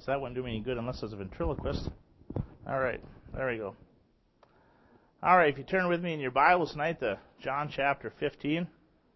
ventriloquist. That wouldn't do me any good unless I was a ventriloquist. All right, there we go. All right, if you turn with me in your Bibles tonight to John chapter 15.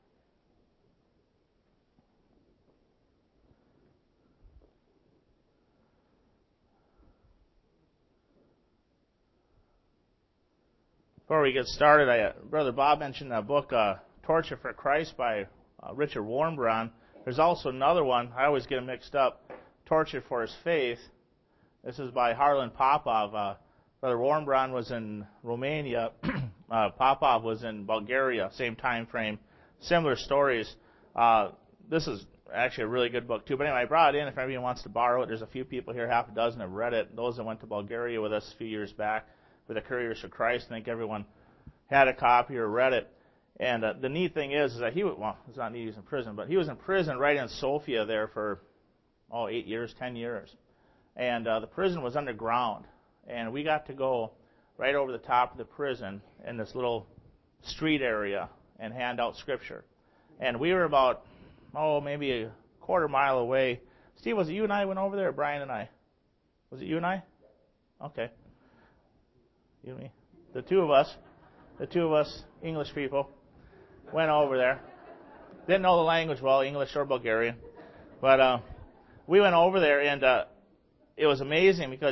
Before we get started, Brother Bob mentioned that book, Torture for Christ by Richard Warnbron. There's also another one, I always get them mixed up, Torture for His Faith. This is by Harlan Popov. Brother Warnbron was in Romania. Popov was in Bulgaria, same time frame, similar stories. This is actually a really good book, too. But anyway, I brought it in if anyone wants to borrow it. There's a few people here, half a dozen have read it. Those that went to Bulgaria with us a few years back with the Couriers for Christ, I think everyone had a copy or read it. And the neat thing is that it's not neat, he was in prison, but he was in prison right in Sofia there for, 8 years, 10 years. And the prison was underground. And we got to go right over the top of the prison in this little street area and hand out Scripture. And we were about, maybe a quarter mile away. Steve, was it you and I went over there, or Brian and I? Was it you and I? Okay. You and me. The two of us, English people, went over there. Didn't know the language well, English or Bulgarian. But we went over there, and it was amazing because,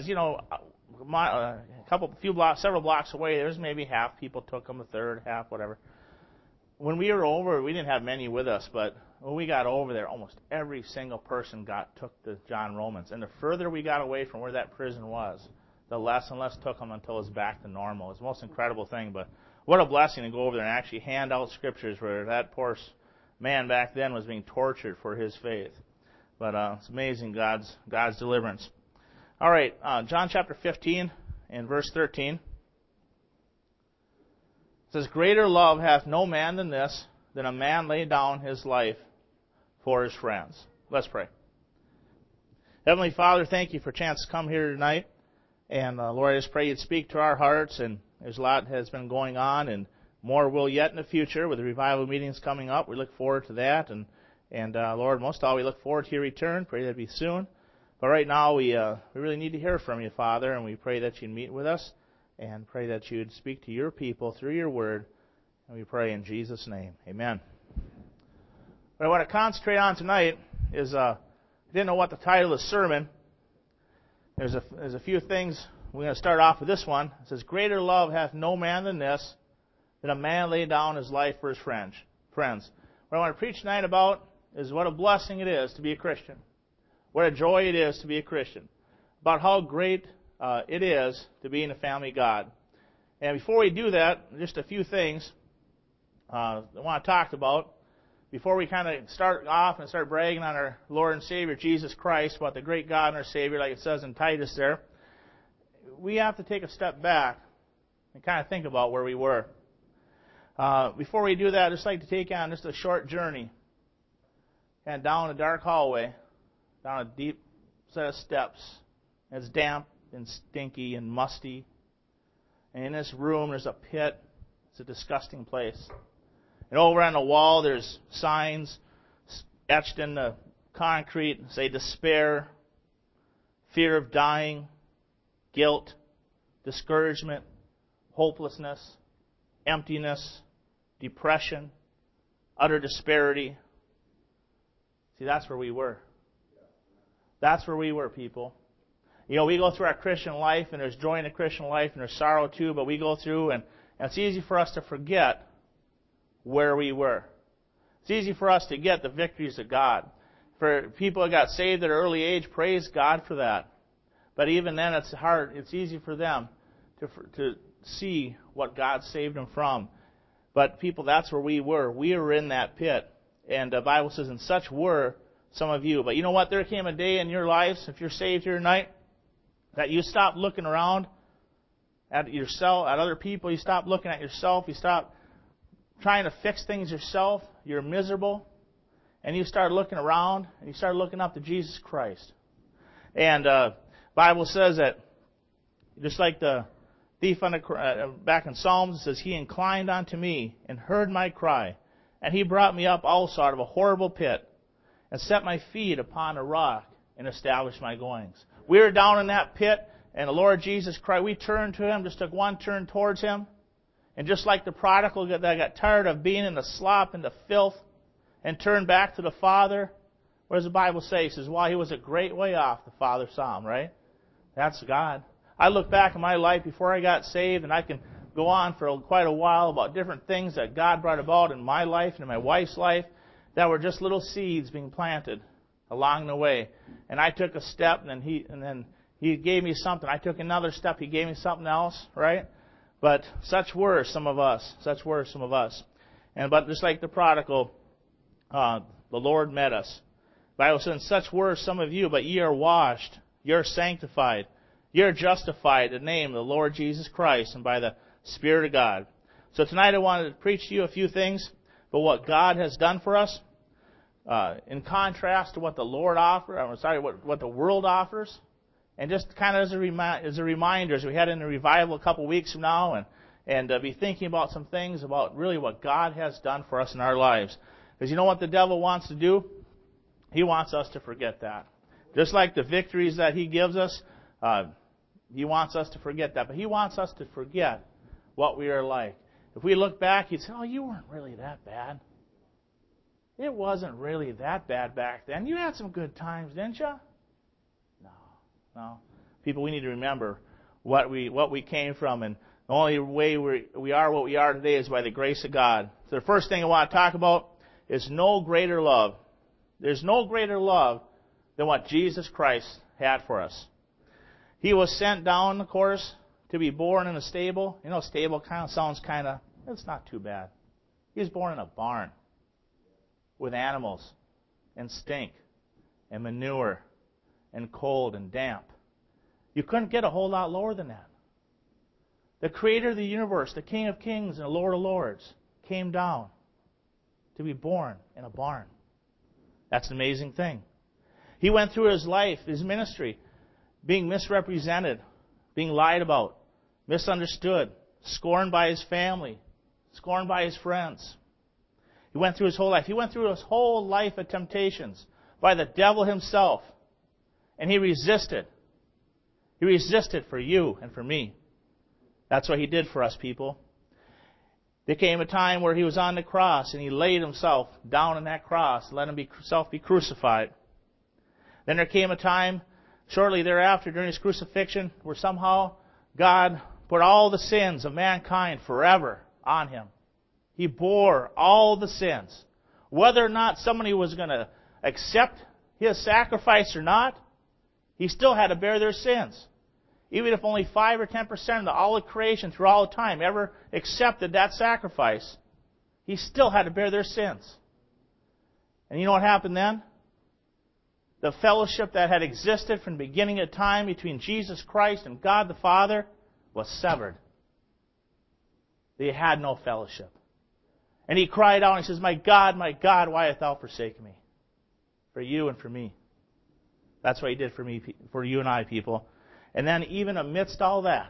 several blocks away, there's maybe half people took them, a third, half, whatever. When we were over, we didn't have many with us, but when we got over there, almost every single person took the John Romans. And the further we got away from where that prison was, the less and less took them until it was back to normal. It's the most incredible thing, but what a blessing to go over there and actually hand out Scriptures where that poor man back then was being tortured for his faith. But it's amazing God's deliverance. All right, John chapter 15 and verse 13. It says, "Greater love hath no man than this, than a man lay down his life for his friends." Let's pray. Heavenly Father, thank you for a chance to come here tonight. And Lord, I just pray you'd speak to our hearts. And there's a lot has been going on, and more will yet in the future with the revival meetings coming up. We look forward to that. And Lord, most of all, we look forward to your return. Pray that'd be soon. But right now, we really need to hear from you, Father, and we pray that you'd meet with us and pray that you'd speak to your people through your word. And we pray in Jesus' name. Amen. What I want to concentrate on tonight is, I didn't know what the title of the sermon. There's a few things. We're going to start off with this one. It says, "Greater love hath no man than this, than a man lay down his life for his friends." What I want to preach tonight about is what a blessing it is to be a Christian. What a joy it is to be a Christian. About how great it is to be in the family of God. And before we do that, just a few things I want to talk about. Before we kind of start off and start bragging on our Lord and Savior, Jesus Christ, about the great God and our Savior, like it says in Titus there, we have to take a step back and kind of think about where we were. Before we do that, I'd just like to take on just a short journey. And down a dark hallway, down a deep set of steps. It's damp and stinky and musty. And in this room, there's a pit. It's a disgusting place. And over on the wall, there's signs etched in the concrete, say despair, fear of dying, guilt, discouragement, hopelessness, emptiness, depression, utter disparity. See, that's where we were. That's where we were, people. We go through our Christian life, and there's joy in the Christian life, and there's sorrow too, but we go through, and it's easy for us to forget where we were. It's easy for us to get the victories of God. For people that got saved at an early age, praise God for that. But even then, it's hard. It's easy for them to see what God saved them from. But people, that's where we were. We were in that pit. And the Bible says, "And such were some of you." But you know what? There came a day in your lives, if you're saved here tonight, that you stop looking around at yourself, at other people. You stop looking at yourself. You stop trying to fix things yourself. You're miserable. And you start looking around, and you start looking up to Jesus Christ. And Bible says that, just like the thief back in Psalms, it says, "He inclined unto me and heard my cry, and he brought me up also out of a horrible pit, and set my feet upon a rock, and established my goings." We were down in that pit, and the Lord Jesus Christ, we turned to Him, just took one turn towards Him. And just like the prodigal that got tired of being in the slop and the filth and turned back to the Father, what does the Bible say? It says, while he was a great way off, the Father saw him, right? That's God. I look back in my life before I got saved, and I can go on for quite a while about different things that God brought about in my life and in my wife's life that were just little seeds being planted along the way. And I took a step, and then he gave me something. I took another step. He gave me something else, right? But such were some of us. But just like the prodigal, the Lord met us. The Bible says, such were some of you, but ye are washed, ye are sanctified, ye are justified in the name of the Lord Jesus Christ and by the Spirit of God. So tonight I wanted to preach to you a few things about what God has done for us, in contrast to what the Lord offers. What the world offers. And just kind of as a reminder, as we head into revival a couple weeks from now, and be thinking about some things about really what God has done for us in our lives. Because you know what the devil wants to do? He wants us to forget that. Just like the victories that he gives us, he wants us to forget that. But he wants us to forget what we are like. If we look back, he'd say, oh, you weren't really that bad. It wasn't really that bad back then. You had some good times, didn't you? No. People, we need to remember what we came from, and the only way we are what we are today is by the grace of God. So the first thing I want to talk about is no greater love. There's no greater love than what Jesus Christ had for us. He was sent down, of course, to be born in a stable. You know, stable kind of sounds it's not too bad. He was born in a barn with animals and stink and manure and cold and damp. You couldn't get a whole lot lower than that. The Creator of the universe, the King of kings and the Lord of lords, came down to be born in a barn. That's an amazing thing. He went through his life, his ministry, being misrepresented, being lied about, misunderstood, scorned by his family, scorned by his friends. He went through his whole life. He went through his whole life of temptations by the devil himself. And he resisted. He resisted for you and for me. That's what he did for us, people. There came a time where he was on the cross and he laid himself down on that cross, let himself be crucified. Then there came a time shortly thereafter during his crucifixion where somehow God put all the sins of mankind forever on him. He bore all the sins. Whether or not somebody was going to accept his sacrifice or not, he still had to bear their sins. Even if only 5 or 10% of all of creation through all time ever accepted that sacrifice, he still had to bear their sins. And you know what happened then? The fellowship that had existed from the beginning of time between Jesus Christ and God the Father was severed. They had no fellowship. And he cried out and he says, my God, why hast thou forsaken me? For you and for me. That's what he did for me, for you and I, people. And then even amidst all that,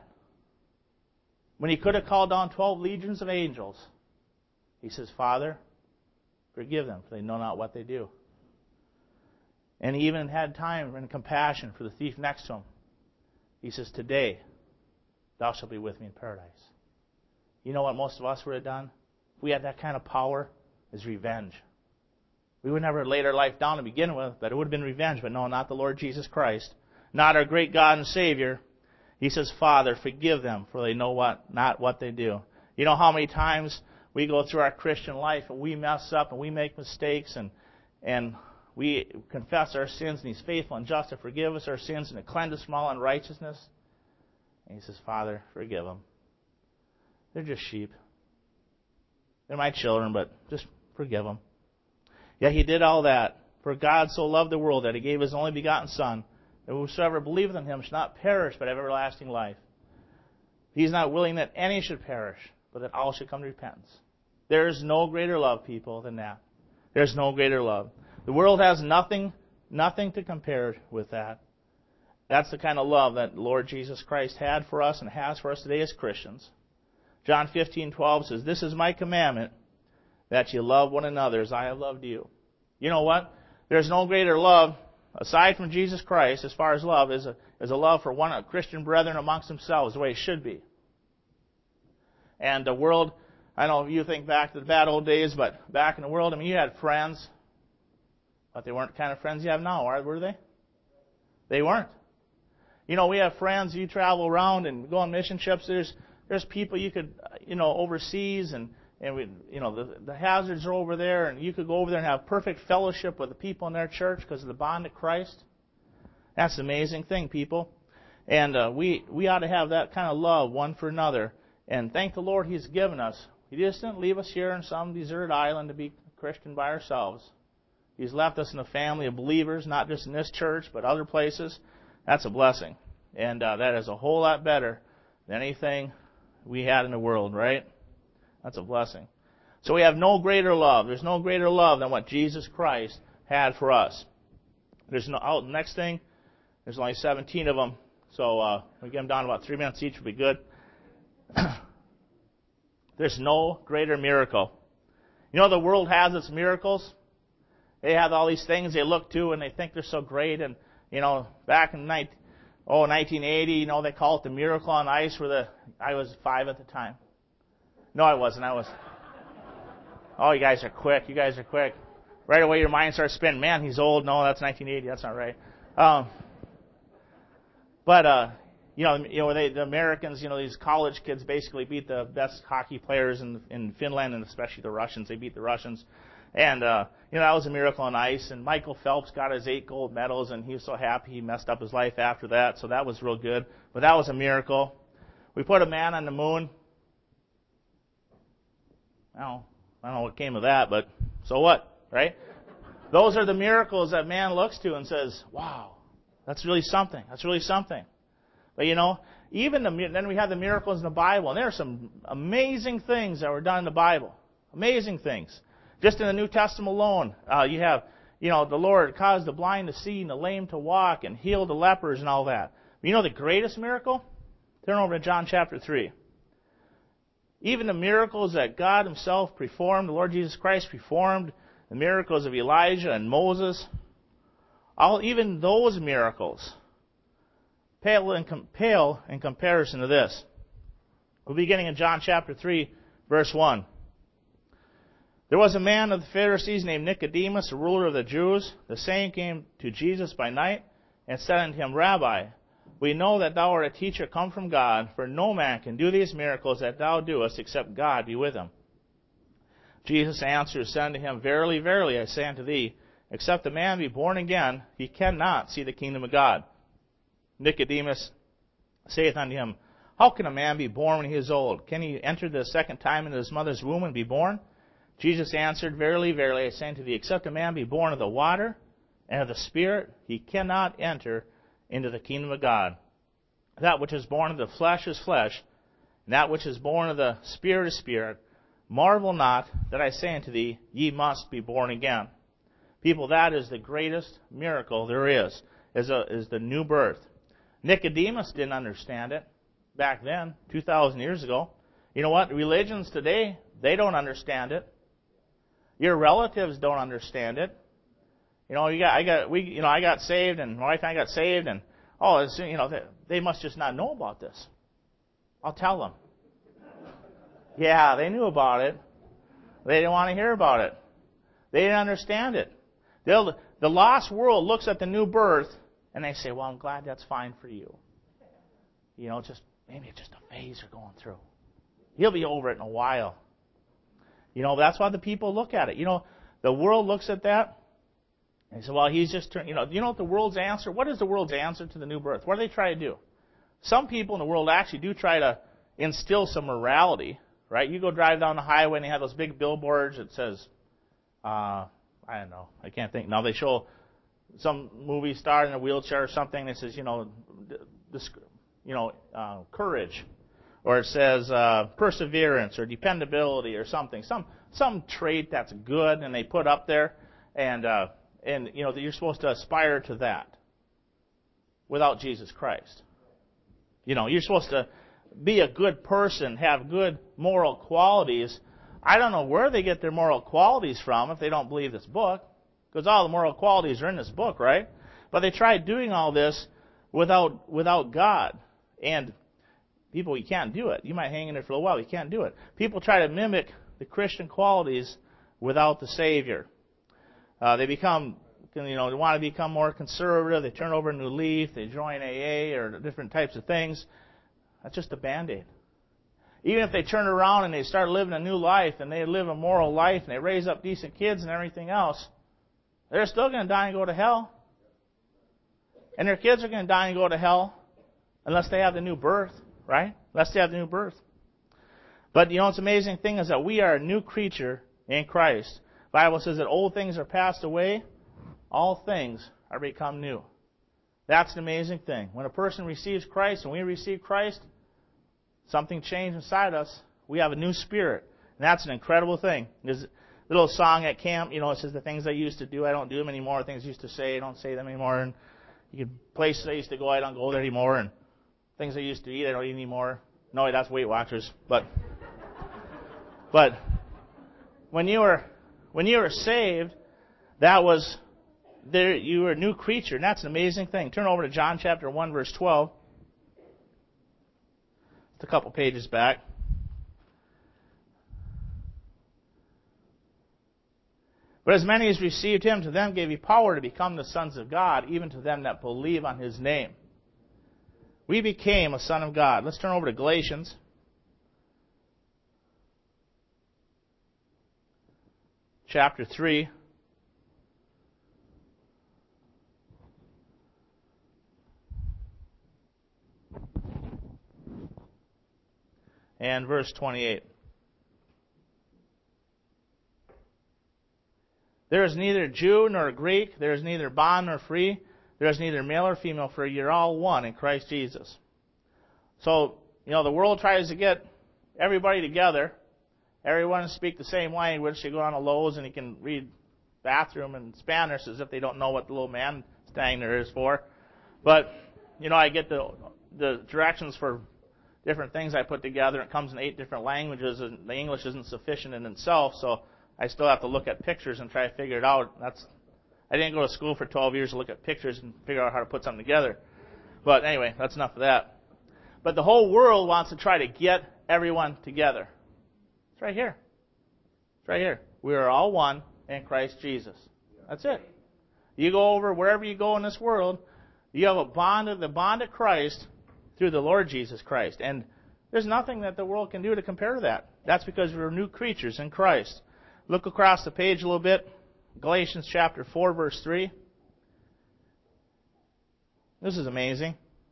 when he could have called down 12 legions of angels, he says, Father, forgive them, for they know not what they do. And he even had time and compassion for the thief next to him. He says, today, thou shalt be with me in paradise. You know what most of us would have done? If we had that kind of power, is revenge. We would never have laid our life down to begin with, but it would have been revenge. But no, not the Lord Jesus Christ. Not our great God and Savior. He says, Father, forgive them, for they know not what they do. You know how many times we go through our Christian life and we mess up and we make mistakes and we confess our sins, and He's faithful and just to forgive us our sins and to cleanse us from all unrighteousness. And He says, Father, forgive them. They're just sheep. They're my children, but just forgive them. Yeah, He did all that. For God so loved the world that He gave His only begotten Son, that whosoever believeth in Him shall not perish, but have everlasting life. He's not willing that any should perish, but that all should come to repentance. There is no greater love, people, than that. There's no greater love. The world has nothing to compare with that. That's the kind of love that Lord Jesus Christ had for us and has for us today as Christians. John 15:12 says, This is my commandment, that you love one another as I have loved you. You know what? There's no greater love aside from Jesus Christ, as far as love, is a love for one Christian brethren amongst themselves, the way it should be. And the world, I know you think back to the bad old days, but back in the world, I mean, you had friends, but they weren't the kind of friends you have now, were they? They weren't. You know, we have friends, you travel around and go on mission trips, there's people you could, overseas, and we, the hazards are over there, and you could go over there and have perfect fellowship with the people in their church because of the bond of Christ. That's an amazing thing, people. And we ought to have that kind of love one for another. And thank the Lord He's given us. He just didn't leave us here on some deserted island to be Christian by ourselves. He's left us in a family of believers, not just in this church, but other places. That's a blessing. And that is a whole lot better than anything we had in the world, right? That's a blessing. So we have no greater love. There's no greater love than what Jesus Christ had for us. There's no. Next thing, there's only 17 of them. So we get them down to about 3 minutes each would be good. There's no greater miracle. You know, the world has its miracles. They have all these things they look to and they think they're so great. And, back in 1980, they call it the miracle on ice I was 5 at the time. No, I wasn't. Oh, you guys are quick. Right away your mind starts spinning. Man, he's old. No, that's 1980. That's not right. The Americans, these college kids basically beat the best hockey players in Finland, and especially the Russians. They beat the Russians. And, that was a miracle on ice. And Michael Phelps got his 8 gold medals, and he was so happy he messed up his life after that. So that was real good. But that was a miracle. We put a man on the moon. I don't know what came of that, but so what, right? Those are the miracles that man looks to and says, wow, that's really something. But then we have the miracles in the Bible, and there are some amazing things that were done in the Bible. Amazing things. Just in the New Testament alone, you have, the Lord caused the blind to see and the lame to walk and healed the lepers and all that. But the greatest miracle? Turn over to John chapter 3. Even the miracles that God Himself performed, the Lord Jesus Christ performed, the miracles of Elijah and Moses, even those miracles pale in comparison to this. We'll be beginning in John chapter 3, verse 1. There was a man of the Pharisees named Nicodemus, a ruler of the Jews. The same came to Jesus by night and said unto him, Rabbi, we know that thou art a teacher come from God, for no man can do these miracles that thou doest except God be with him. Jesus answered, said unto him, Verily, verily, I say unto thee, except a man be born again, he cannot see the kingdom of God. Nicodemus saith unto him, How can a man be born when he is old? Can he enter the second time into his mother's womb and be born? Jesus answered, Verily, verily, I say unto thee, except a man be born of the water and of the Spirit, he cannot enter into the kingdom of God. That which is born of the flesh is flesh, and that which is born of the Spirit is spirit. Marvel not that I say unto thee, ye must be born again. People, that is the greatest miracle there is the new birth. Nicodemus didn't understand it back then, 2,000 years ago. You know what? Religions today, they don't understand it. Your relatives don't understand it. I got saved, and my wife and I got saved, and they must just not know about this. I'll tell them. Yeah, they knew about it. They didn't want to hear about it. They didn't understand it. The lost world looks at the new birth, and they say, well, I'm glad that's fine for you. Maybe it's just a phase you're going through. You'll be over it in a while. That's why the people look at it. The world looks at that. And they say, well, he's just turned, you know what the world's answer? What is the world's answer to the new birth? What do they try to do? Some people in the world actually do try to instill some morality, right? You go drive down the highway and they have those big billboards that says, I don't know, I can't think. Now they show some movie star in a wheelchair or something that says, courage. Or it says perseverance or dependability or something. Some trait that's good and they put up there. And that you're supposed to aspire to that without Jesus Christ. You're supposed to be a good person, have good moral qualities. I don't know where they get their moral qualities from if they don't believe this book, because all the moral qualities are in this book, right? But they tried doing all this without God. And people, you can't do it. You might hang in there for a while. You can't do it. People try to mimic the Christian qualities without the Savior. They become, they want to become more conservative. They turn over a new leaf. They join AA or different types of things. That's just a Band-Aid. Even if they turn around and they start living a new life and they live a moral life and they raise up decent kids and everything else, they're still going to die and go to hell. And their kids are going to die and go to hell unless they have the new birth, right? Unless they have the new birth. But what's amazing thing is that we are a new creature in Christ. The Bible says that old things are passed away, all things are become new. That's an amazing thing. When a person receives Christ and we receive Christ, something changed inside us. We have a new spirit. And that's an incredible thing. There's a little song at camp, it says the things I used to do, I don't do them anymore. Things I used to say, I don't say them anymore. And places I used to go, I don't go there anymore. And things I used to eat, I don't eat anymore. No, that's Weight Watchers. But when you were saved, that was there. You were a new creature, and that's an amazing thing. Turn over to John chapter 1, verse 12. It's a couple pages back. But as many as received him, to them gave he power to become the sons of God, even to them that believe on his name. We became a son of God. Let's turn over to Galatians. Chapter 3. And verse 28. There is neither Jew nor Greek, there is neither bond nor free, there is neither male or female, for you're all one in Christ Jesus. So, the world tries to get everybody together. Everyone to speak the same language. You go on to Lowe's and you can read bathroom in Spanish as if they don't know what the little man standing there is for. But, I get the directions for different things I put together. It comes in 8 different languages, and the English isn't sufficient in itself, so I still have to look at pictures and try to figure it out. I didn't go to school for 12 years to look at pictures and figure out how to put something together. But anyway, that's enough of that. But the whole world wants to try to get everyone together. It's right here. It's right here. We are all one in Christ Jesus. That's it. You go over wherever you go in this world, you have the bond of Christ through the Lord Jesus Christ. And there's nothing that the world can do to compare to that. That's because we're new creatures in Christ. Look across the page a little bit. Galatians chapter 4, verse 3. This is amazing.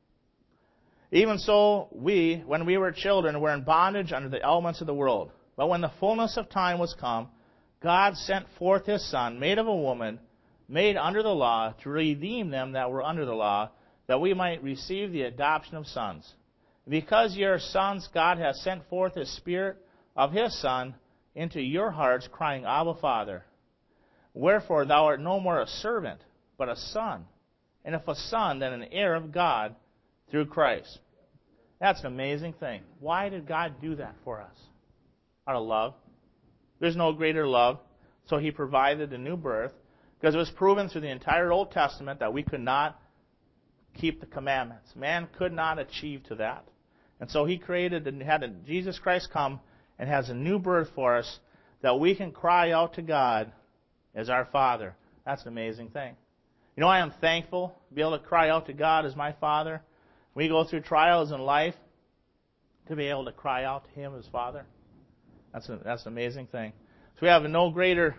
Even so, we, when we were children, were in bondage under the elements of the world. But when the fullness of time was come, God sent forth his Son, made of a woman, made under the law, to redeem them that were under the law, that we might receive the adoption of sons. Because ye are sons, God hath sent forth his Spirit of his Son into your hearts, crying, Abba, Father. Wherefore thou art no more a servant, but a son. And if a son, then an heir of God through Christ. That's an amazing thing. Why did God do that for us? Out of love. There's no greater love. So he provided a new birth, because it was proven through the entire Old Testament that we could not keep the commandments. Man could not achieve to that. And so he created and had Jesus Christ come and has a new birth for us that we can cry out to God as our Father. That's an amazing thing. I am thankful to be able to cry out to God as my Father. We go through trials in life to be able to cry out to him as Father. That's an amazing thing. So we have a no greater,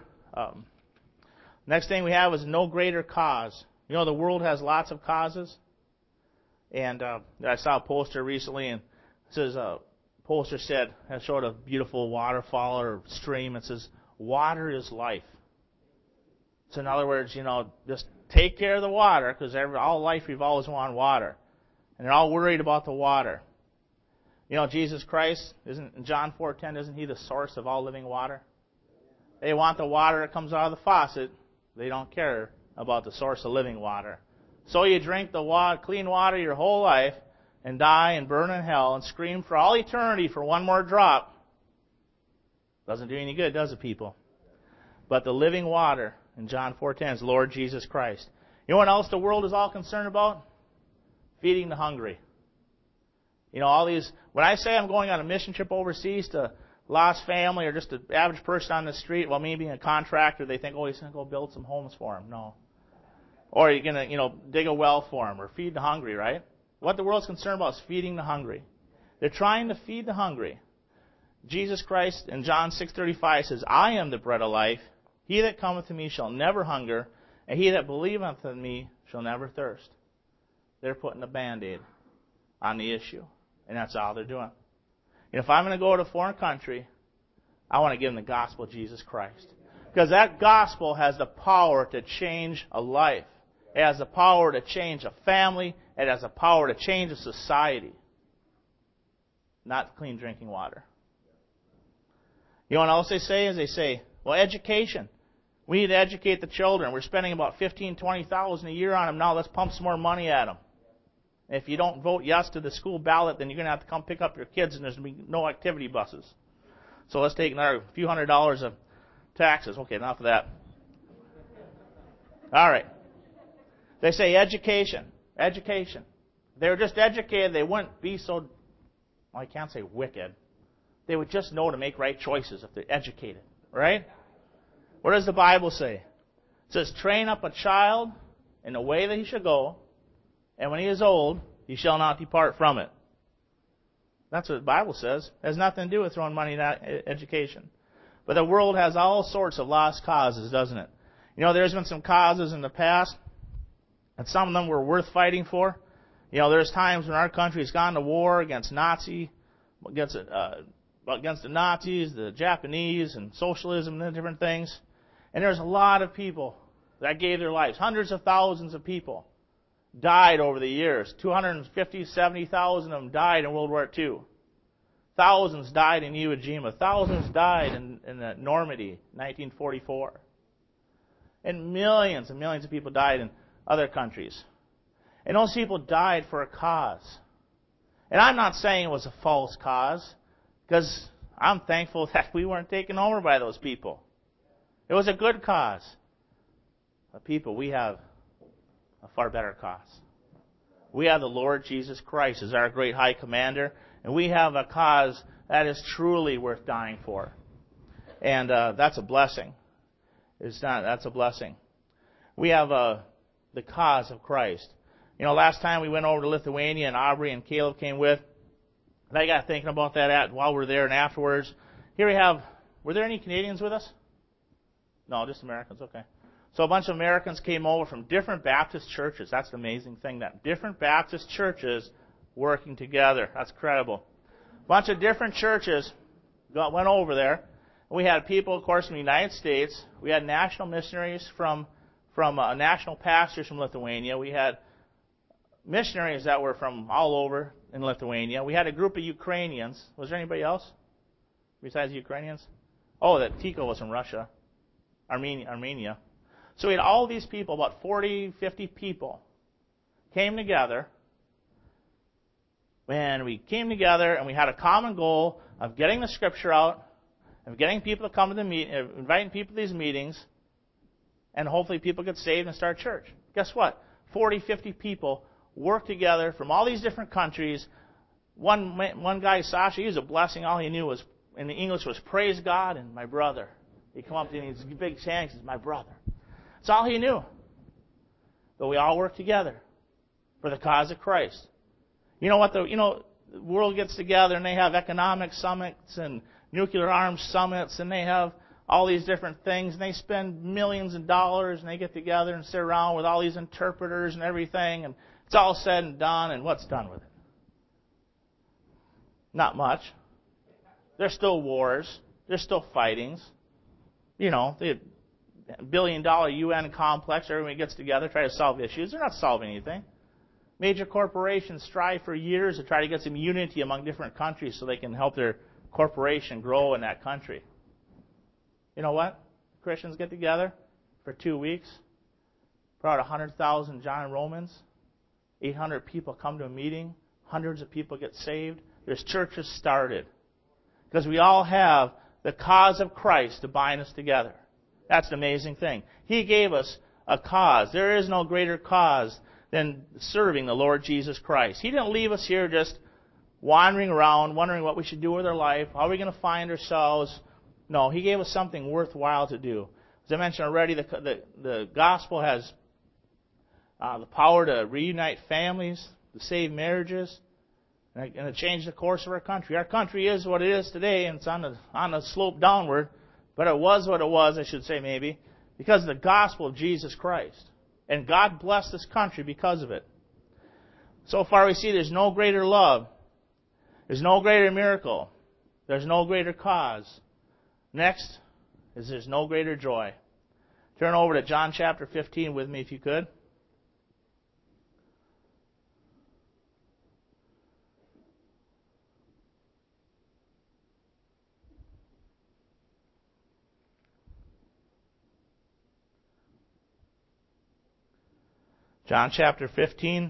next thing we have is no greater cause. The world has lots of causes. And I saw a poster recently, and it says, poster showed a beautiful waterfall or stream. It says, water is life. So in other words, just take care of the water, because all life revolves around water. And they're all worried about the water. Jesus Christ, in John 4:10, isn't he the source of all living water? They want the water that comes out of the faucet. They don't care about the source of living water. So you drink the clean water your whole life and die and burn in hell and scream for all eternity for one more drop. Doesn't do any good, does it, people? But the living water in John 4:10 is Lord Jesus Christ. You know what else the world is all concerned about? Feeding the hungry. You know, all these, when I say I'm going on a mission trip overseas to lost family or just an average person on the street, well, me being a contractor, they think, oh, he's going to go build some homes for them. No. Or you're going to, dig a well for them or feed the hungry, right? What the world's concerned about is feeding the hungry. They're trying to feed the hungry. Jesus Christ in John 6:35 says, I am the bread of life. He that cometh to me shall never hunger, and he that believeth in me shall never thirst. They're putting a Band-Aid on the issue. And that's all they're doing. And if I'm going to go to a foreign country, I want to give them the gospel of Jesus Christ. Because that gospel has the power to change a life. It has the power to change a family. It has the power to change a society. Not clean drinking water. You know what else they say? Is they say, well, education. We need to educate the children. We're spending about $15,000, $20,000 a year on them now. Let's pump some more money at them. If you don't vote yes to the school ballot, then you're going to have to come pick up your kids, and there's going to be no activity buses. So let's take another few $100s of taxes. Okay, enough of that. All right. They say education. Education. If they were just educated, they wouldn't be so, well, I can't say wicked. They would just know to make right choices if they're educated. Right? What does the Bible say? It says, train up a child in the way that he should go, and when he is old, he shall not depart from it. That's what the Bible says. It has nothing to do with throwing money in education. But the world has all sorts of lost causes, doesn't it? You know, there's been some causes in the past, and some of them were worth fighting for. You know, there's times when our country has gone to war against the Nazis, the Japanese, and socialism and different things. And there's a lot of people that gave their lives. Hundreds of thousands of people died over the years. 250,000, 70,000 of them died in World War II. Thousands died in Iwo Jima. Thousands died in Normandy, 1944. And millions of people died in other countries. And those people died for a cause. And I'm not saying it was a false cause, because I'm thankful that we weren't taken over by those people. It was a good cause. But people, we have a far better cause. We have the Lord Jesus Christ as our great high commander, and we have a cause that is truly worth dying for. And that's a blessing. That's a blessing. We have the cause of Christ. You know, last time we went over to Lithuania, and Aubrey and Caleb came with, and I got thinking about that while we were there and afterwards. Here we have, were there any Canadians with us? No, just Americans, okay. So a bunch of Americans came over from different Baptist churches. That's the amazing thing, that different Baptist churches working together. That's incredible. A bunch of different churches went over there. We had people, of course, from the United States. We had national missionaries from national pastors from Lithuania. We had missionaries that were from all over in Lithuania. We had a group of Ukrainians. Was there anybody else besides the Ukrainians? Oh, that Tico was from Russia. Armenia. So we had all these people, about 40, 50 people, came together. And we came together and we had a common goal of getting the Scripture out, of getting people to come to the meeting, inviting people to these meetings, and hopefully people get saved and start church. Guess what? 40, 50 people worked together from all these different countries. One guy, Sasha, he was a blessing. All he knew was, in the English, was praise God and my brother. He'd come up to me and he's big hand, he says, my brother. That's all he knew. But we all worked together for the cause of Christ. You know what? The world gets together and they have economic summits and nuclear arms summits, and they have all these different things, and they spend millions of dollars, and they get together and sit around with all these interpreters and everything, and it's all said and done, and what's done with it? Not much. There's still wars. There's still fightings. You know, the billion-dollar UN complex, everybody gets together, try to solve issues. They're not solving anything. Major corporations strive for years to try to get some unity among different countries so they can help their corporation grow in that country. You know what? Christians get together for 2 weeks, brought 100,000 John Romans, 800 people come to a meeting, hundreds of people get saved. There's churches started. Because we all have the cause of Christ to bind us together. That's the amazing thing. He gave us a cause. There is no greater cause than serving the Lord Jesus Christ. He didn't leave us here just wandering around, wondering what we should do with our life. How are we going to find ourselves? No, He gave us something worthwhile to do. As I mentioned already, the gospel has the power to reunite families, to save marriages, and to change the course of our country. Our country is what it is today, and it's on the slope downward, but it was what it was, I should say maybe, because of the gospel of Jesus Christ. And God blessed this country because of it. So far we see there's no greater love. There's no greater miracle. There's no greater cause. Next is there's no greater joy. Turn over to John chapter 15 with me if you could. John chapter 15,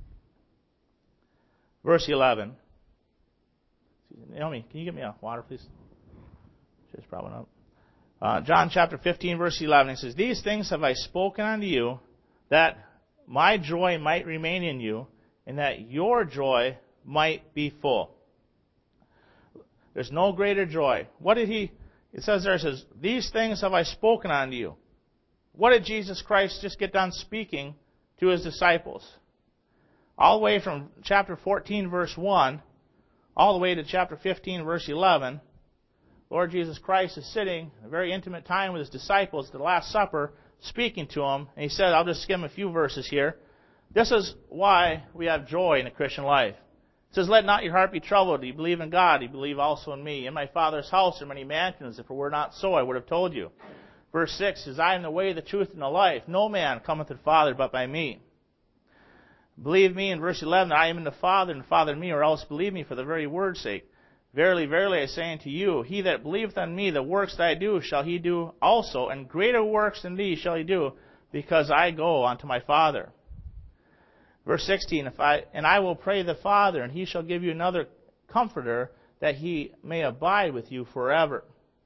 verse 11. Naomi, can you get me a water, please? Just probably not. John chapter 15, verse 11. It says, "These things have I spoken unto you, that my joy might remain in you, and that your joy might be full." There's no greater joy. What did He... It says there, it says, "These things have I spoken unto you." What did Jesus Christ just get done speaking to His disciples? All the way from chapter 14, verse 1, all the way to chapter 15, verse 11, Lord Jesus Christ is sitting a very intimate time with His disciples at the Last Supper, speaking to them. And He said, I'll just skim a few verses here. This is why we have joy in the Christian life. It says, "Let not your heart be troubled. You believe in God, you believe also in me. In my Father's house are many mansions. If it were not so, I would have told you." Verse 6 says, "I am the way, the truth, and the life. No man cometh to the Father but by me." Believe me, in verse 11, "I am in the Father, and the Father in me, or else believe me for the very word's sake. Verily, verily, I say unto you, he that believeth on me, the works that I do shall he do also, and greater works than these shall he do, because I go unto my Father." Verse 16, "And I will pray the Father, and He shall give you another Comforter, that He may abide with you forever."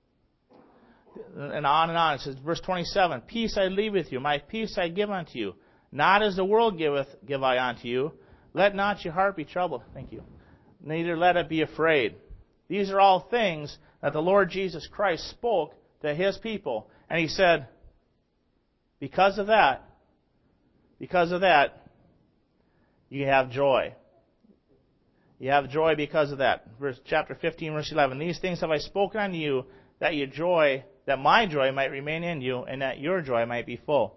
And on. It says, verse 27, "Peace I leave with you, my peace I give unto you. Not as the world giveth, give I unto you. Let not your heart be troubled." Thank you. "Neither let it be afraid." These are all things that the Lord Jesus Christ spoke to His people. And He said, because of that, you have joy. You have joy because of that. Chapter 15, verse 11. "These things have I spoken unto you, that my joy might remain in you, and that your joy might be full."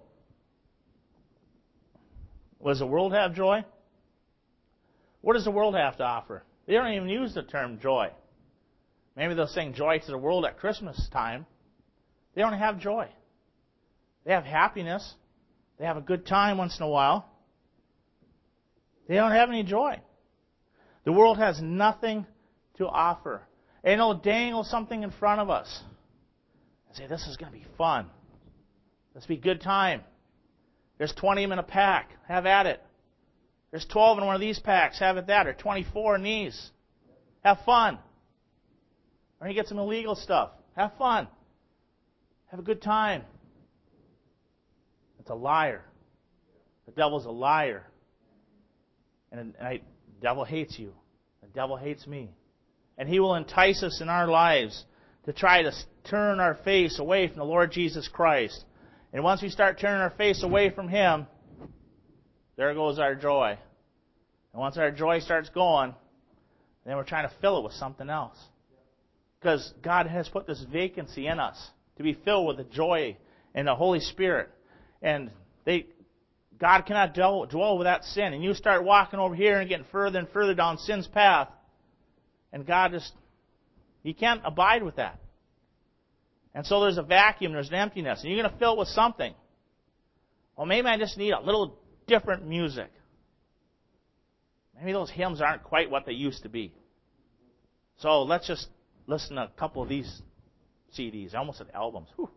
Does the world have joy? What does the world have to offer? They don't even use the term joy. Maybe they'll sing "Joy to the World" at Christmas time. They don't have joy. They have happiness. They have a good time once in a while. They don't have any joy. The world has nothing to offer. And it'll dangle something in front of us and say, "This is going to be fun. This will be a good time. There's 20 of them in a pack. Have at it. There's 12 in one of these packs. Have at that. Or 24 in these. Have fun." Or you get some illegal stuff. Have fun. Have a good time. It's a liar. The devil's a liar. And the devil hates you. The devil hates me. And he will entice us in our lives to try to turn our face away from the Lord Jesus Christ. And once we start turning our face away from Him, there goes our joy. And once our joy starts going, then we're trying to fill it with something else. Because God has put this vacancy in us to be filled with the joy and the Holy Spirit. And God cannot dwell with that sin. And you start walking over here and getting further and further down sin's path. And God He can't abide with that. And so there's a vacuum, there's an emptiness. And you're going to fill it with something. Well, maybe I just need a little different music. Maybe those hymns aren't quite what they used to be. So let's just listen to a couple of these CDs. I almost said albums. Whew.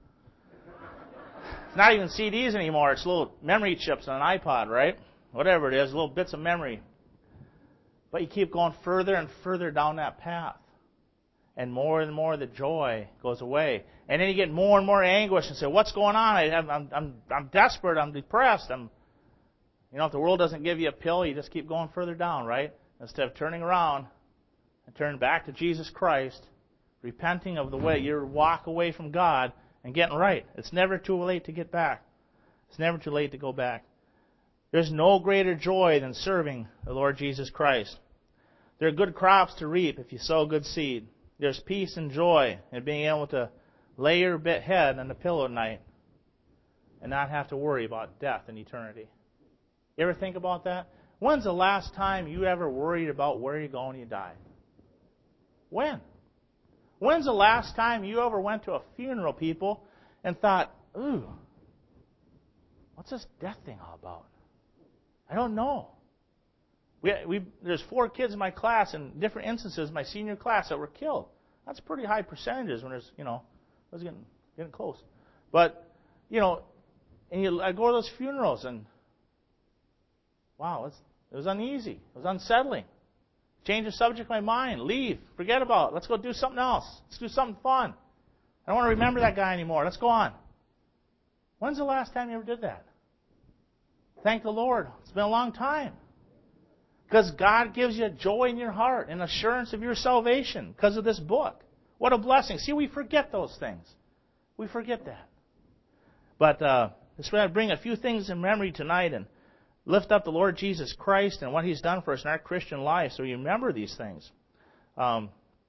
It's not even CDs anymore. It's little memory chips on an iPod, right? Whatever it is, little bits of memory. But you keep going further and further down that path. and more the joy goes away. And then you get more and more anguish and say, what's going on? I'm desperate. I'm depressed. If the world doesn't give you a pill, you just keep going further down, right? Instead of turning around and turning back to Jesus Christ, repenting of the way you walk away from God and getting right. It's never too late to get back. It's never too late to go back. There's no greater joy than serving the Lord Jesus Christ. There are good crops to reap if you sow good seed. There's peace and joy in being able to lay your head on the pillow at night and not have to worry about death and eternity. You ever think about that? When's the last time you ever worried about where you're going when you die? When? When's the last time you ever went to a funeral, people, and thought, ooh, what's this death thing all about? I don't know. There's 4 kids in my class, in different instances, my senior class, that were killed. That's pretty high percentages when there's, I was getting close. But, I go to those funerals and, wow, it was uneasy. It was unsettling. Change the subject of my mind. Leave. Forget about it. Let's go do something else. Let's do something fun. I don't want to remember that guy anymore. Let's go on. When's the last time you ever did that? Thank the Lord. It's been a long time. Because God gives you joy in your heart and assurance of your salvation because of this book. What a blessing. See, we forget those things. We forget that. But let's bring a few things in memory tonight and lift up the Lord Jesus Christ and what He's done for us in our Christian life so we remember these things. The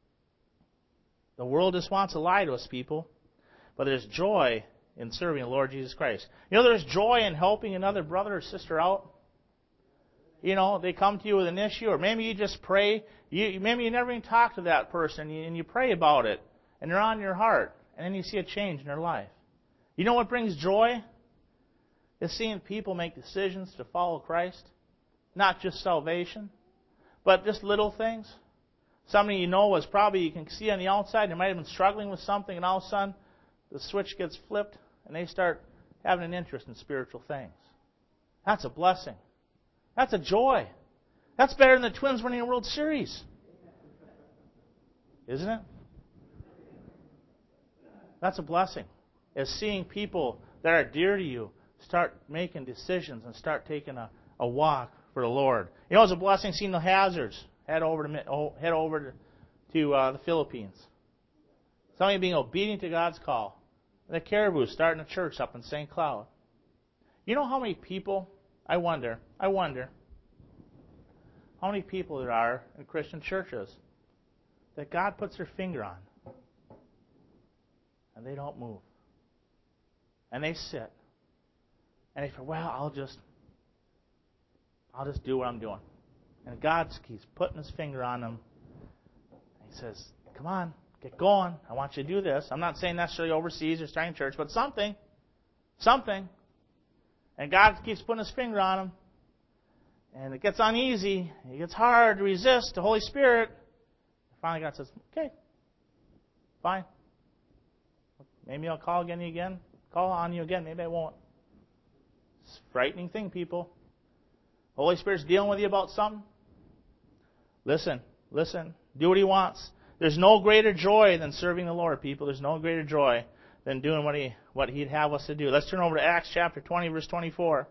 world just wants to lie to us, people. But there's joy in serving the Lord Jesus Christ. There's joy in helping another brother or sister out. They come to you with an issue, or maybe you just pray. Maybe you never even talk to that person, and you pray about it, and they're on your heart, and then you see a change in their life. You know what brings joy? It's seeing people make decisions to follow Christ. Not just salvation, but just little things. Somebody you can see on the outside, they might have been struggling with something, and all of a sudden, the switch gets flipped, and they start having an interest in spiritual things. That's a blessing. That's a joy. That's better than the Twins winning a World Series. Isn't it? That's a blessing. Is seeing people that are dear to you start making decisions and start taking a walk for the Lord. It's a blessing seeing the Hazards head over to the Philippines. Somebody being obedient to God's call. The Caribou starting a church up in St. Cloud. You know how many people, I wonder how many people there are in Christian churches that God puts their finger on and they don't move. And they sit. And they say, well, I'll just do what I'm doing. And God keeps putting His finger on them. And He says, come on, get going. I want you to do this. I'm not saying necessarily overseas or starting church, but something. And God keeps putting His finger on them. And it gets uneasy. It gets hard to resist the Holy Spirit. And finally God says, okay, fine. Maybe I'll call on you again. Maybe I won't. It's a frightening thing, people. The Holy Spirit's dealing with you about something. Listen. Do what He wants. There's no greater joy than serving the Lord, people. There's no greater joy than doing what He'd have us to do. Let's turn over to Acts chapter 20, verse 24.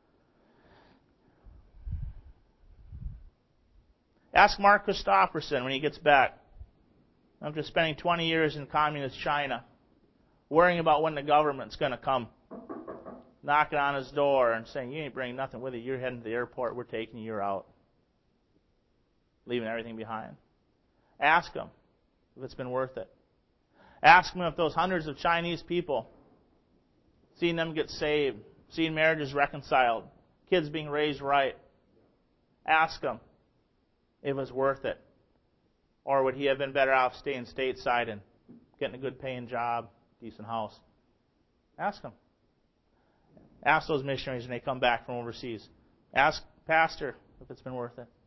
Ask Mark Christopherson when he gets back. After spending 20 years in communist China, worrying about when the government's going to come knocking on his door and saying, you ain't bringing nothing with you. You're heading to the airport. We're taking you. You're out. Leaving everything behind. Ask him if it's been worth it. Ask him if those hundreds of Chinese people, seeing them get saved, seeing marriages reconciled, kids being raised right, ask him if it was worth it. Or would he have been better off staying stateside and getting a good paying job, decent house? Ask him. Ask those missionaries when they come back from overseas. Ask Pastor if it's been worth it.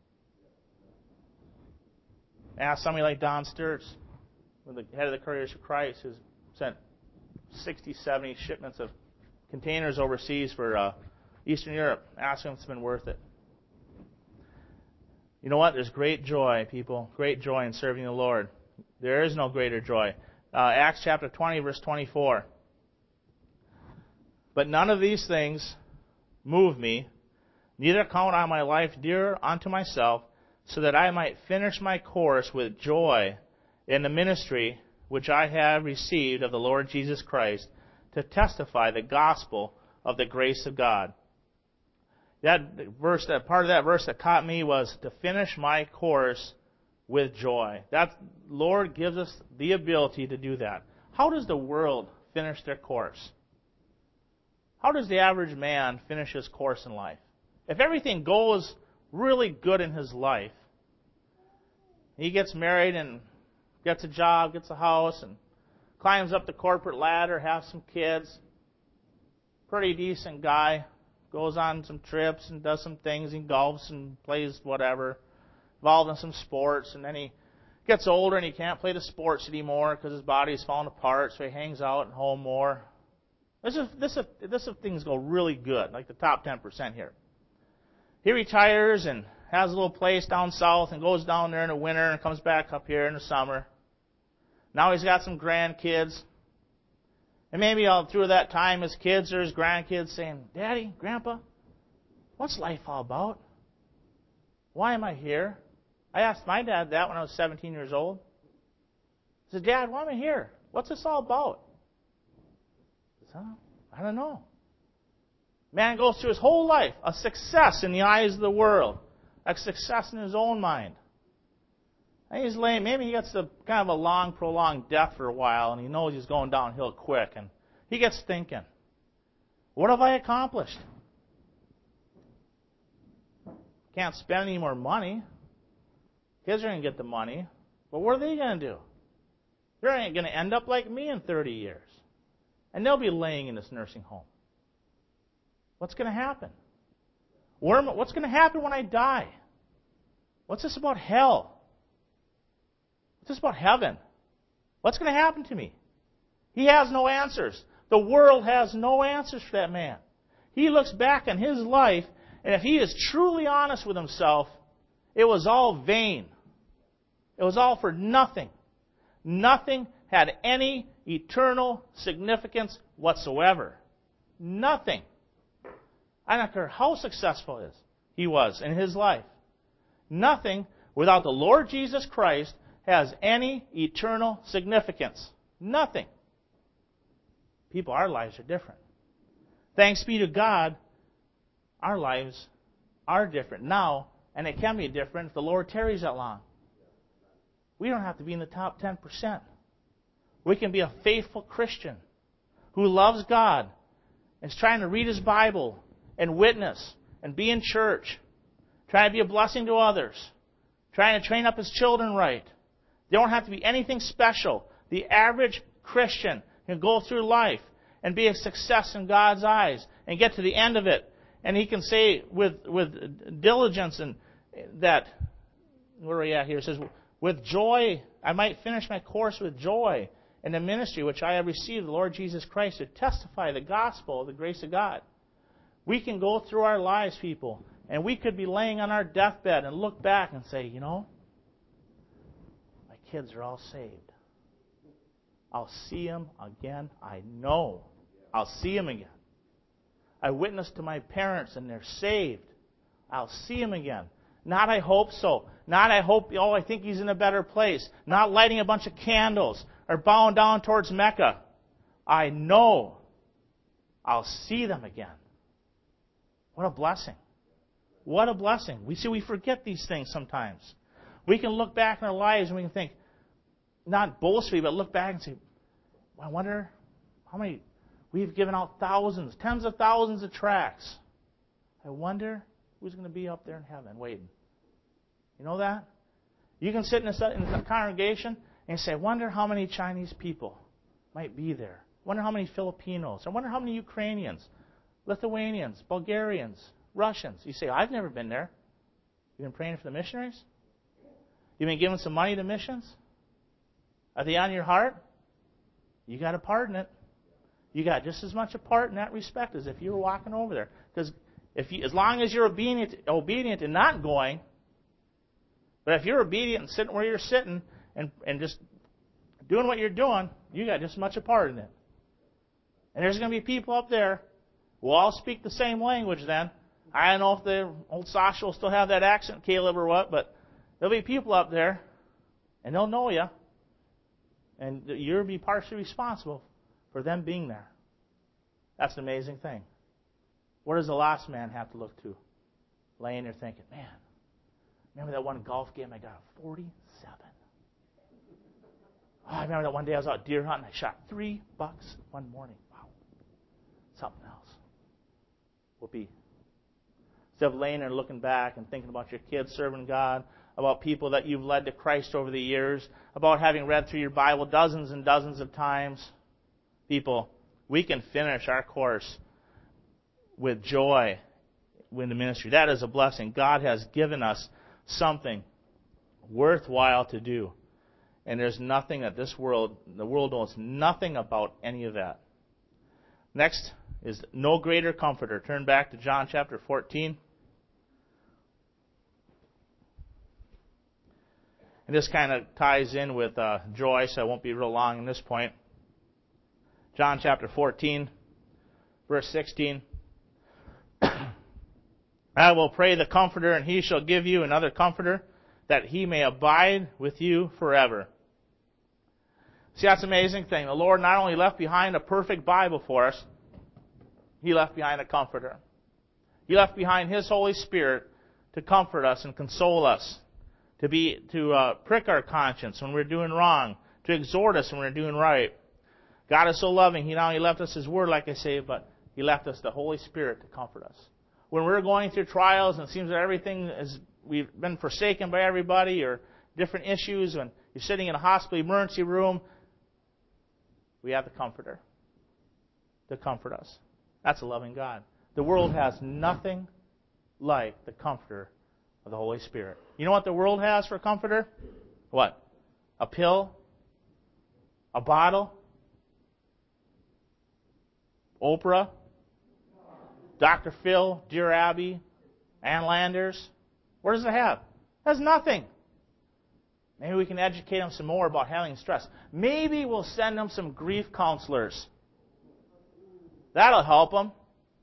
Ask somebody like Don Sturts, the head of the Couriers for Christ, who's sent 60, 70 shipments of containers overseas for Eastern Europe. Ask him if it's been worth it. You know what? There's great joy, people. Great joy in serving the Lord. There is no greater joy. Acts chapter 20, verse 24. But none of these things move me, neither count I my life dear unto myself, so that I might finish my course with joy in the ministry which I have received of the Lord Jesus Christ, to testify the gospel of the grace of God. That part of that verse that caught me was to finish my course with joy. That Lord gives us the ability to do that. How does the world finish their course? How does the average man finish his course in life? If everything goes really good in his life, he gets married and gets a job, gets a house, and climbs up the corporate ladder, has some kids, pretty decent guy, goes on some trips and does some things, he golfs and plays whatever, involved in some sports, and then he gets older and he can't play the sports anymore because his body's falling apart, so he hangs out at home more. This if things go really good, like the top 10% here. He retires and has a little place down south and goes down there in the winter and comes back up here in the summer. Now he's got some grandkids. And maybe all through that time his kids or his grandkids saying, Daddy, Grandpa, what's life all about? Why am I here? I asked my dad that when I was 17 years old. I said, Dad, why am I here? What's this all about? He said, I don't know. Man goes through his whole life, a success in the eyes of the world, a success in his own mind. And he's laying, maybe he gets kind of a long, prolonged death for a while, and he knows he's going downhill quick, and he gets thinking, what have I accomplished? Can't spend any more money. Kids are going to get the money, but what are they going to do? They're going to end up like me in 30 years, and they'll be laying in this nursing home. What's going to happen? What's going to happen when I die? What's this about hell? What's this about heaven? What's going to happen to me? He has no answers. The world has no answers for that man. He looks back on his life, and if he is truly honest with himself, it was all vain. It was all for nothing. Nothing had any eternal significance whatsoever. Nothing. I don't care how successful he was in his life. Nothing without the Lord Jesus Christ has any eternal significance. Nothing. People, our lives are different. Thanks be to God, our lives are different now, and it can be different if the Lord tarries that long. We don't have to be in the top 10%. We can be a faithful Christian who loves God and is trying to read his Bible and witness and be in church, trying to be a blessing to others, trying to train up his children right. They don't have to be anything special. The average Christian can go through life and be a success in God's eyes and get to the end of it. And he can say with diligence and that, where are we at here? It says, with joy, I might finish my course with joy in the ministry which I have received the Lord Jesus Christ to testify the gospel of the grace of God. We can go through our lives, people, and we could be laying on our deathbed and look back and say, you know, my kids are all saved. I'll see them again. I know I'll see them again. I witnessed to my parents and they're saved. I'll see them again. Not I hope so. Not I hope, I think he's in a better place. Not lighting a bunch of candles or bowing down towards Mecca. I know I'll see them again. What a blessing. What a blessing. We forget these things sometimes. We can look back in our lives and we can think, not boastfully, but look back and say, I wonder how many, we've given out thousands, tens of thousands of tracts. I wonder who's going to be up there in heaven waiting. You know that? You can sit in a congregation and say, I wonder how many Chinese people might be there. I wonder how many Filipinos. I wonder how many Ukrainians, Lithuanians, Bulgarians, Russians. You say, I've never been there. You've been praying for the missionaries? You've been giving some money to missions? Are they on your heart? You got a part in it. You got just as much a part in that respect as if you were walking over there. Because as long as you're obedient and not going, but if you're obedient and sitting where you're sitting and just doing what you're doing, you got just as much a part in it. And there's going to be people up there who all speak the same language then. I don't know if the old Sasha will still have that accent, Caleb or what, but there'll be people up there, and they'll know you. And you'll be partially responsible for them being there. That's an amazing thing. What does the lost man have to look to? Laying there thinking, man, remember that one golf game I got a 47? Oh, I remember that one day I was out deer hunting. I shot $3 one morning. Wow. Something else. Whoopee. Instead of laying there looking back and thinking about your kids serving God, about people that you've led to Christ over the years, about having read through your Bible dozens and dozens of times, people, we can finish our course with joy in the ministry. That is a blessing. God has given us something worthwhile to do. And there's nothing that the world knows nothing about any of that. Next is no greater comforter. Turn back to John chapter 14. And this kind of ties in with joy, so I won't be real long on this point. John chapter 14, verse 16. I will pray the Comforter, and He shall give you another Comforter, that He may abide with you forever. See, that's an amazing thing. The Lord not only left behind a perfect Bible for us, He left behind a Comforter. He left behind His Holy Spirit to comfort us and console us, to prick our conscience when we're doing wrong, to exhort us when we're doing right. God is so loving, He not only left us His Word, like I say, but He left us the Holy Spirit to comfort us. When we're going through trials and it seems that everything is, we've been forsaken by everybody, or different issues, when you're sitting in a hospital emergency room, we have the Comforter to comfort us. That's a loving God. The world has nothing like the Comforter of the Holy Spirit. You know what the world has for a comforter? What? A pill? A bottle? Oprah? Dr. Phil? Dear Abby? Ann Landers? What does it have? It has nothing. Maybe we can educate them some more about handling stress. Maybe we'll send them some grief counselors. That'll help them.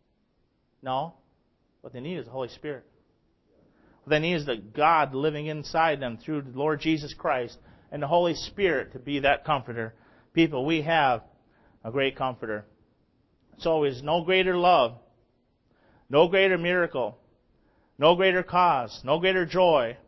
No. What they need is the Holy Spirit. What they need is the God living inside them through the Lord Jesus Christ and the Holy Spirit to be that comforter. People, we have a great comforter. So is no greater love, no greater miracle, no greater cause, no greater joy,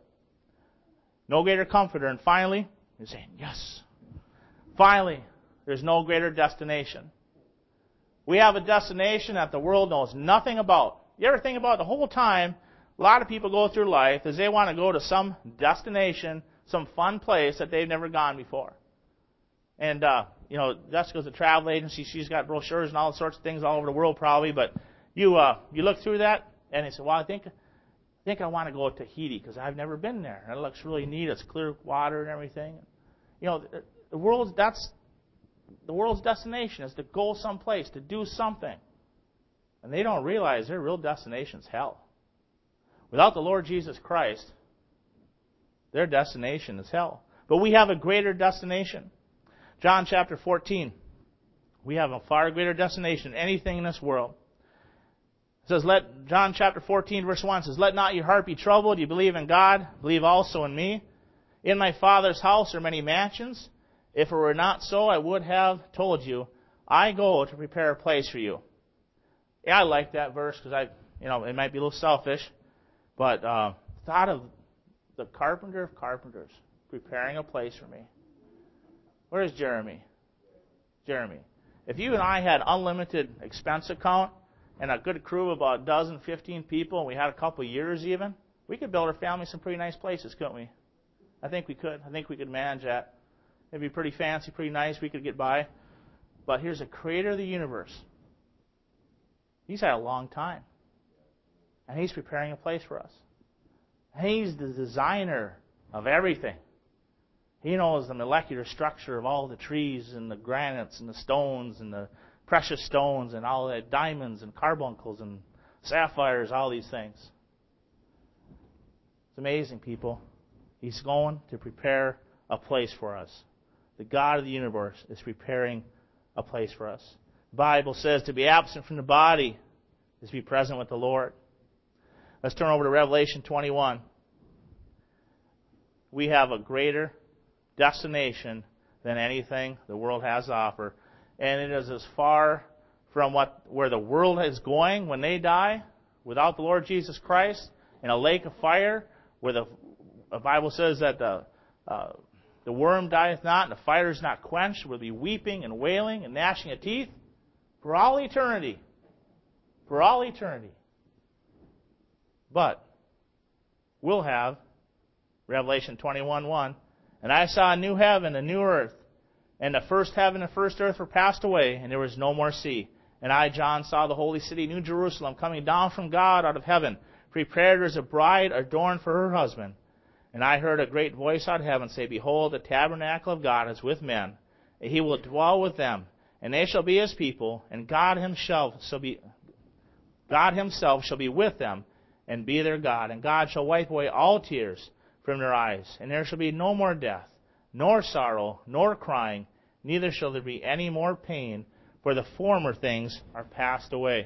no greater comforter. And finally, you're saying, yes. Finally, there's no greater destination. We have a destination that the world knows nothing about. You ever think about it? The whole time, a lot of people go through life as they want to go to some destination, some fun place that they've never gone before. And, Jessica's a travel agency. She's got brochures and all sorts of things all over the world probably. But you look through that, and they say, well, I think I want to go to Tahiti because I've never been there. And it looks really neat. It's clear water and everything. The world's destination is to go someplace, to do something. And they don't realize their real destination is hell. Without the Lord Jesus Christ, their destination is hell. But we have a greater destination. John chapter 14. We have a far greater destination than anything in this world. It says, John chapter 14, verse 1 says, let not your heart be troubled. You believe in God, believe also in me. In my Father's house are many mansions. If it were not so, I would have told you. I go to prepare a place for you. Yeah, I like that verse because it might be a little selfish, but thought of the carpenter of carpenters preparing a place for me. Where's Jeremy? Jeremy. If you and I had unlimited expense account and a good crew of about a dozen, 15 people, and we had a couple of years even, we could build our family some pretty nice places, couldn't we? I think we could. I think we could manage that. It'd be pretty fancy, pretty nice. We could get by. But here's the creator of the universe. He's had a long time. And He's preparing a place for us. And He's the designer of everything. He knows the molecular structure of all the trees and the granites and the stones and the precious stones and all the diamonds and carbuncles and sapphires, all these things. It's amazing, people. He's going to prepare a place for us. the God of the universe, is preparing a place for us. The Bible says to be absent from the body is to be present with the Lord. Let's turn over to Revelation 21. We have a greater destination than anything the world has to offer. And it is as far from where the world is going when they die, without the Lord Jesus Christ, in a lake of fire, where the Bible says that the worm dieth not, and the fire is not quenched, will be weeping and wailing and gnashing of teeth for all eternity. For all eternity. But we'll have Revelation 21:1. And I saw a new heaven, a new earth, and the first heaven and first earth were passed away, and there was no more sea. And I, John, saw the holy city, New Jerusalem, coming down from God out of heaven, prepared as a bride adorned for her husband. And I heard a great voice out of heaven say, Behold, the tabernacle of God is with men, and he will dwell with them, and they shall be his people, and God himself shall be with them, and be their God. And God shall wipe away all tears from their eyes, and there shall be no more death, nor sorrow, nor crying, neither shall there be any more pain, for the former things are passed away.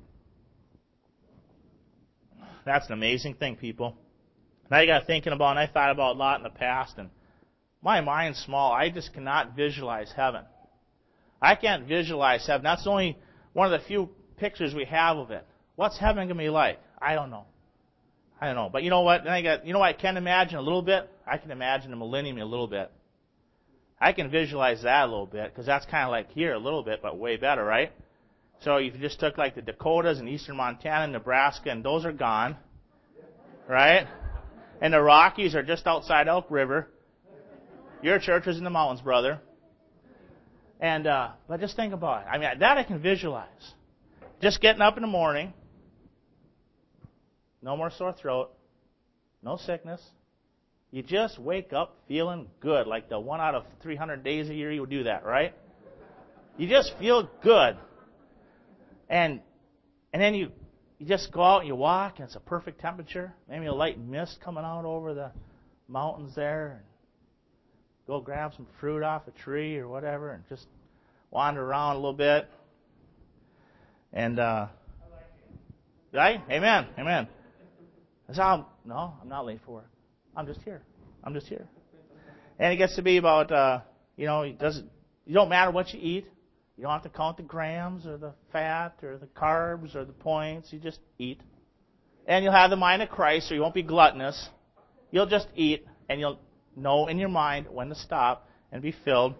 That's an amazing thing, people. And I got thinking about, and I thought about a lot in the past, and my mind's small. I just cannot visualize heaven. I can't visualize heaven. That's only one of the few pictures we have of it. What's heaven going to be like? I don't know. But you know what? You know what I can imagine a little bit? I can imagine the millennium a little bit. I can visualize that a little bit, because that's kind of like here a little bit, but way better, right? So if you just took like the Dakotas and eastern Montana and Nebraska, and those are gone, right? And the Rockies are just outside Elk River. Your church is in the mountains, brother. And but just think about it. I mean, that I can visualize. Just getting up in the morning, no more sore throat, no sickness. You just wake up feeling good, like the 1 out of 300 days a year you would do that, right? You just feel good. And then you just go out and you walk, and it's a perfect temperature. Maybe a light mist coming out over the mountains there. And go grab some fruit off a tree or whatever, and just wander around a little bit. And right? Amen. No, I'm not late for work. I'm just here. And it gets to be about, you don't matter what you eat. You don't have to count the grams or the fat or the carbs or the points. You just eat. And you'll have the mind of Christ, so you won't be gluttonous. You'll just eat, and you'll know in your mind when to stop and be filled.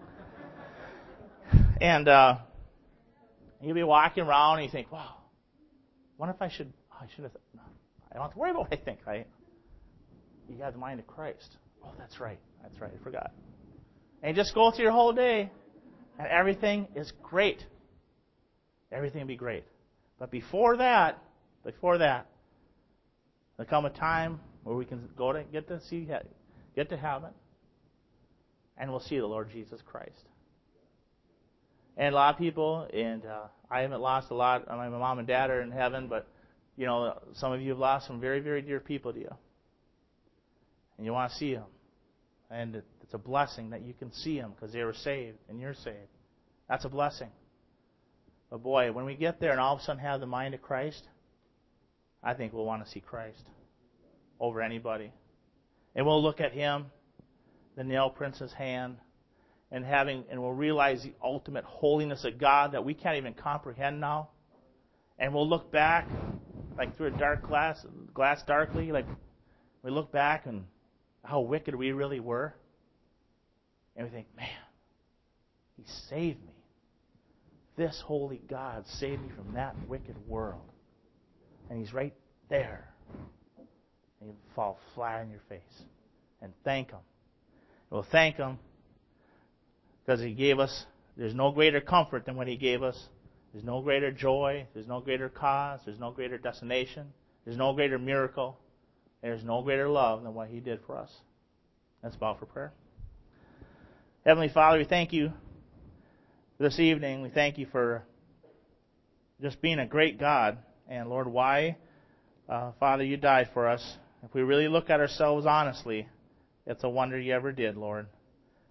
And you'll be walking around, and you think, wow, what if I should have, I don't have to worry about what I think, right? You have the mind of Christ. Oh, that's right, I forgot. And you just go through your whole day, and everything is great. Everything will be great. But before that, there'll come a time where we can get to heaven, and we'll see the Lord Jesus Christ. And a lot of people, and I haven't lost a lot. My mom and dad are in heaven, but some of you have lost some very, very dear people to you, and you want to see them. And it's a blessing that you can see them because they were saved and you're saved. That's a blessing. But boy, when we get there and all of a sudden have the mind of Christ, I think we'll want to see Christ over anybody. And we'll look at Him, the nail prints in His hand, and we'll realize the ultimate holiness of God that we can't even comprehend now. And we'll look back like through a dark glass darkly, like we look back and how wicked we really were. And we think, man, He saved me. This holy God saved me from that wicked world. And He's right there. And you fall flat on your face and thank Him. We'll thank Him because He gave us, there's no greater comfort than what He gave us. There's no greater joy. There's no greater cause. There's no greater destination. There's no greater miracle. There's no greater love than what He did for us. Let's bow for prayer. Heavenly Father, we thank You this evening. We thank You for just being a great God. And Lord, why, Father, You died for us. If we really look at ourselves honestly, it's a wonder You ever did, Lord.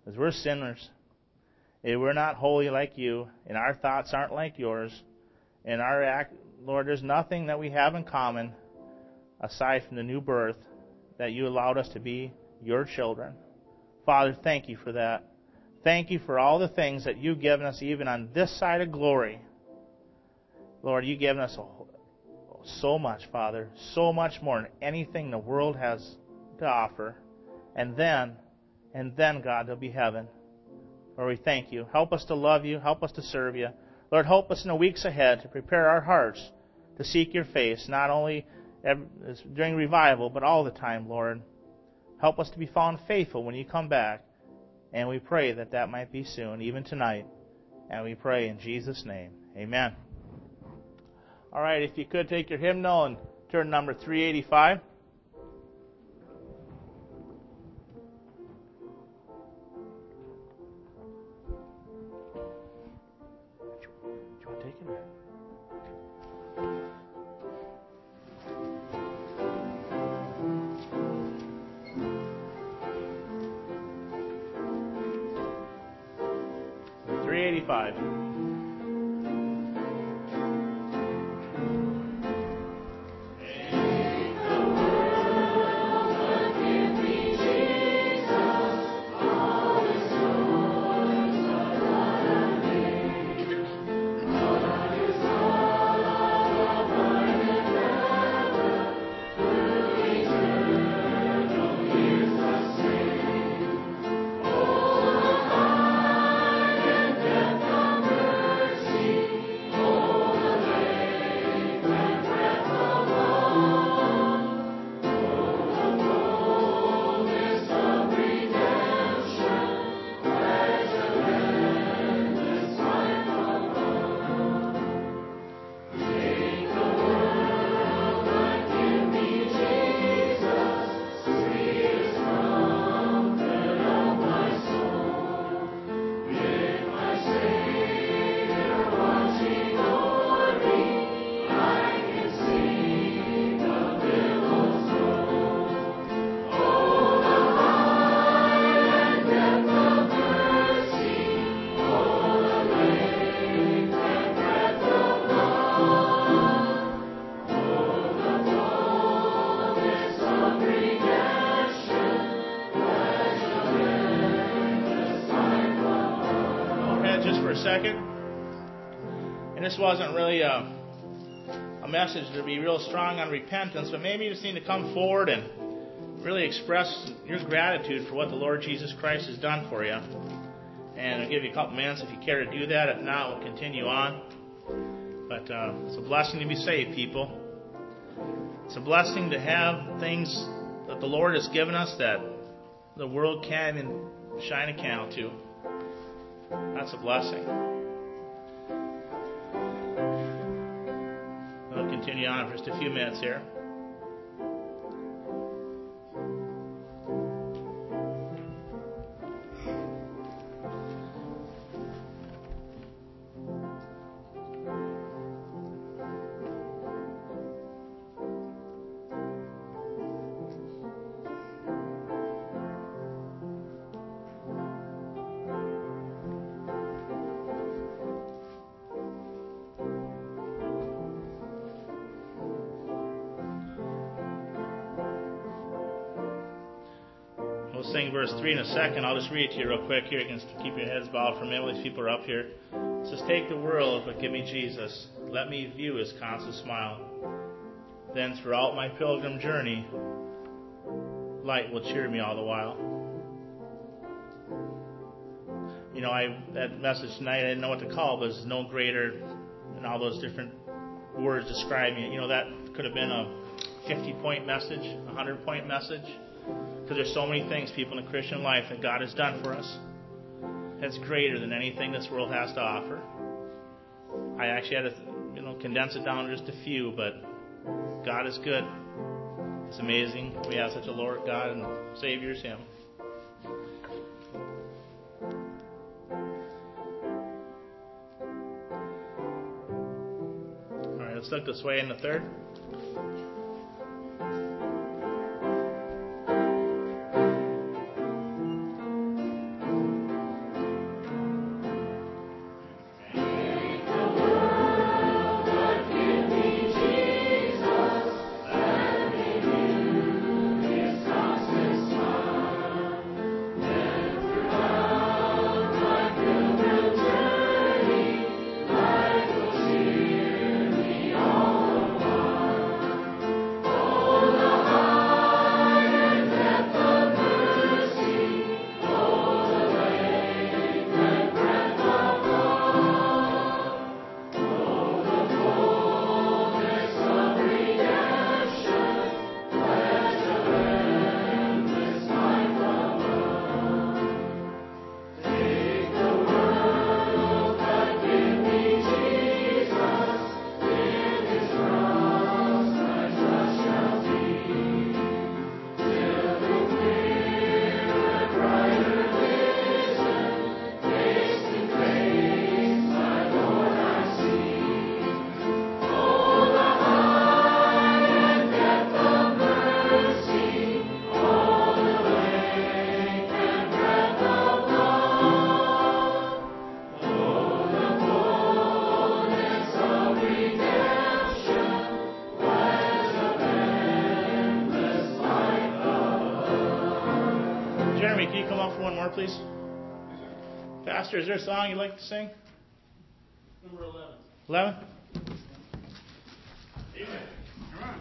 Because we're sinners. And we're not holy like you, and our thoughts aren't like yours. And our act, Lord, there's nothing that we have in common aside from the new birth that you allowed us to be your children. Father, thank you for that. Thank you for all the things that you've given us even on this side of glory. Lord, you've given us so much, Father, so much more than anything the world has to offer. And then, God, there'll be heaven. Lord, we thank you. Help us to love you. Help us to serve you. Lord, help us in the weeks ahead to prepare our hearts to seek your face, not only during revival, but all the time, Lord. Help us to be found faithful when you come back. And we pray that that might be soon, even tonight. And we pray in Jesus' name. Amen. All right, if you could take your hymnal and turn to number 385. Do you want to take it? $385. Second, and this wasn't really a message to be real strong on repentance, but maybe you just need to come forward and really express your gratitude for what the Lord Jesus Christ has done for you. And I'll give you a couple minutes if you care to do that. If not, we'll continue on. But it's a blessing to be saved, people. It's a blessing to have things that the Lord has given us that the world can't even shine a candle to. That's a blessing. We'll continue on for just a few minutes here. We'll sing verse 3 in a second. I'll just read it to you real quick here. You can keep your heads bowed for a minute. These people are up here. It says, take the world, but give me Jesus. Let me view his constant smile. Then throughout my pilgrim journey, light will cheer me all the while. You know, that message tonight, I didn't know what to call, but it's no greater, and all those different words describing it. You know, that could have been a 50-point message, a 100-point message. Because there's so many things, people, in the Christian life that God has done for us that's greater than anything this world has to offer. I actually had to, condense it down to just a few, but God is good. It's amazing. We have such a Lord God and Savior as Him. All right, let's look this way in the third. off for one more, please? Pastor, is there a song you'd like to sing? Number 11. 11? Amen. Come on.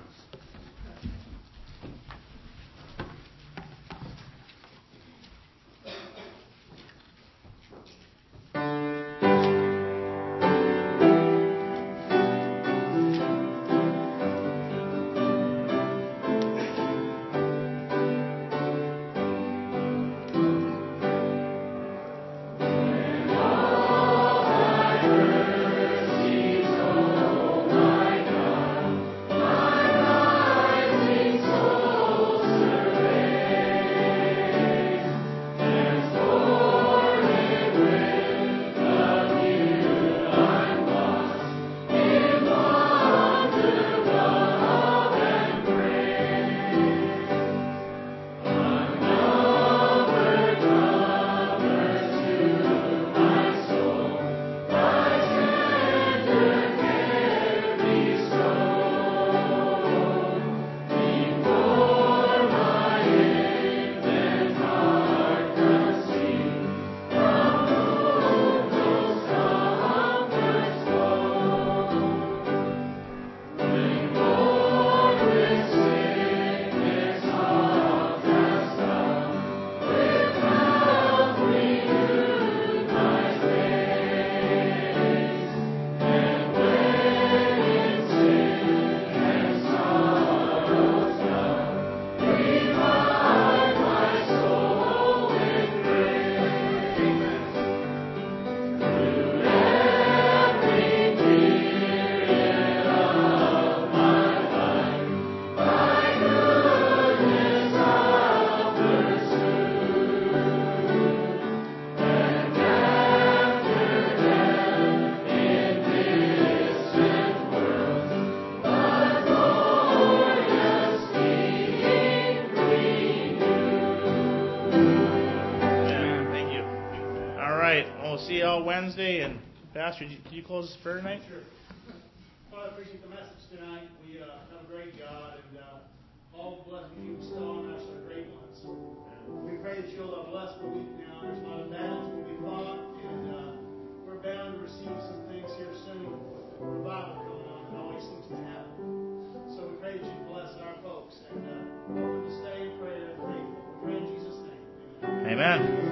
See you all Wednesday. And Pastor, can you close this prayer tonight? Sure. Father, I appreciate the message tonight. We have a great God, and all the blessings you bestow on us are great ones. We pray that you'll bless the week now. There's a lot of battles will be fought, and we're bound to receive some things here soon. Revival coming on, and always seems to happen. So we pray that you bless our folks, and open to stay in prayer and faithful. We pray in Jesus' name. Amen. Amen.